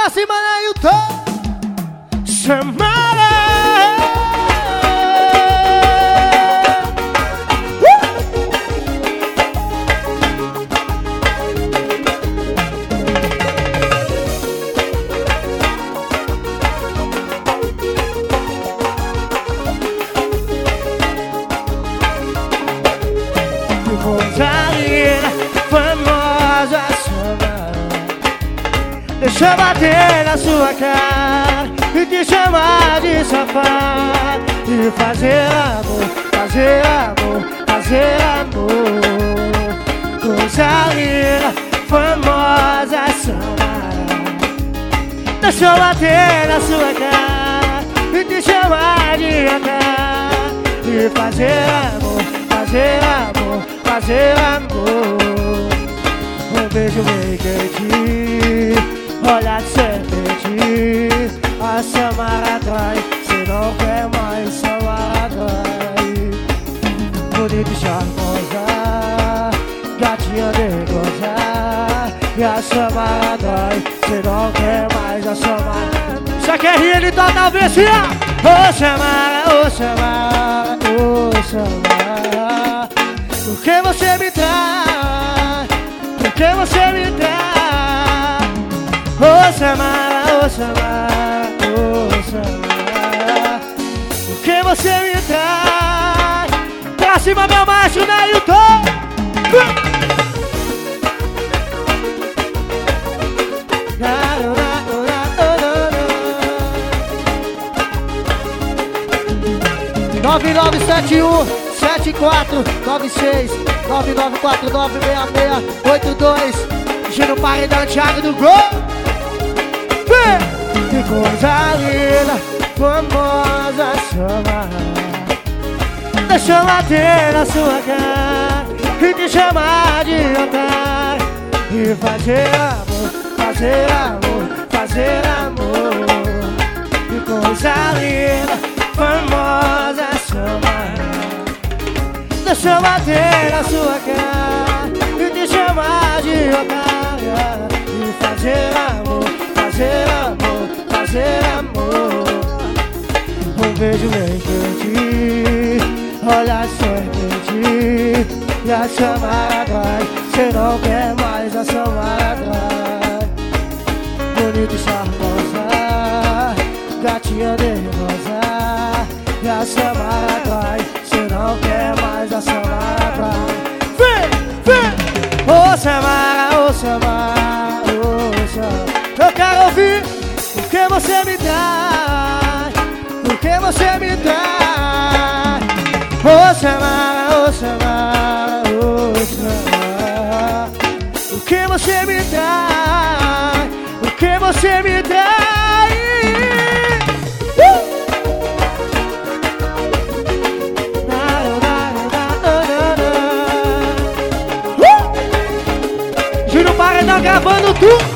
pra cima na YouTube. Samara. Rosalina, famosa Samara. Deixa eu bater na sua cara e te chamar de safado e fazer amor, fazer amor, fazer amor. Rosalina, famosa Samara. Deixa eu bater na sua cara e te chamar de cara e fazer amor, fazer amor, fazer amor. Um beijo bem quente, olhar de serpente. A Samara atrai, cê não quer mais Samara atrai. Bonita e charmosa, gatinha nervosa. E a Samara atrai, cê não quer mais a Samara. Você quer rir, ele toca a vez, ô Samara, ô Samara, ô Samara. Por que você me traz? Por que você me traz? Ô Samara, ô Samara, ô Samara. Por que você me traz? Pra cima meu macho na YouTube. 9971 7496 99496682. Giro Paredão, Thiago do Gol. Que coisa linda, famosa Samara. Deixa eu bater na sua cara e te chamar de otário e fazer amor, fazer amor, fazer amor. Que coisa linda, famosa Samara. Deixa eu bater na sua cara e te chamar de otária e fazer amor, fazer amor, fazer amor. Um beijo bem quente, olhar sorridente. E a Samara atrai, cê não quer mais a Samara atrai. Bonita e charmosa, gatinha nervosa. E a Samara atrai, cê não quer mais a Samara atrai. Vem, vem! Ô Samara, ô Samara, ô Samara. Eu quero ouvir o que você me traz, o que você me traz. Ô Samara, ô Samara, ô Samara. O que você me traz, o que você me traz. Júnior Paredão gravando tudo.